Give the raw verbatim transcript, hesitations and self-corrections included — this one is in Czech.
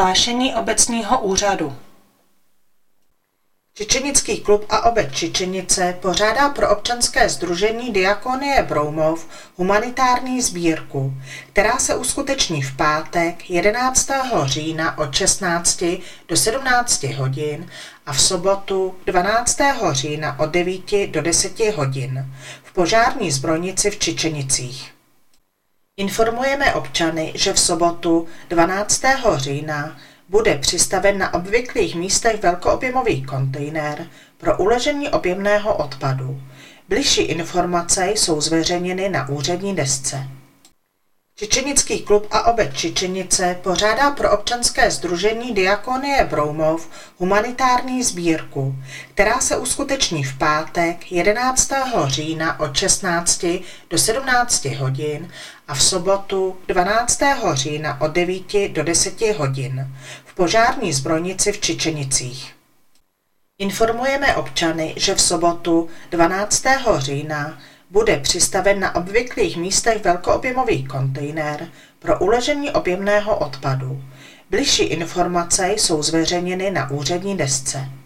Hlášení obecního úřadu. Čičenický klub a obec Čičenice pořádá pro občanské sdružení Diakonie Broumov humanitární sbírku, která se uskuteční v pátek jedenáctého října od šestnácti do sedmnácti hodin a v sobotu dvanáctého října od devíti do deseti hodin v požární zbrojnici v Čičenicích. Informujeme občany, že v sobotu dvanáctého října bude přistaven na obvyklých místech velkoobjemový kontejner pro uložení objemného odpadu. Bližší informace jsou zveřejněny na úřední desce. Čičenický klub a obec Čičenice pořádá pro občanské sdružení Diakonie Broumov humanitární sbírku, která se uskuteční v pátek jedenáctého října od šestnácti do sedmnácti hodin a v sobotu dvanáctého října od devíti do deseti hodin v požární zbrojnici v Čičenicích. Informujeme občany, že v sobotu dvanáctého října bude přistaven na obvyklých místech velkoobjemový kontejner pro uložení objemného odpadu. Bližší informace jsou zveřejněny na úřední desce.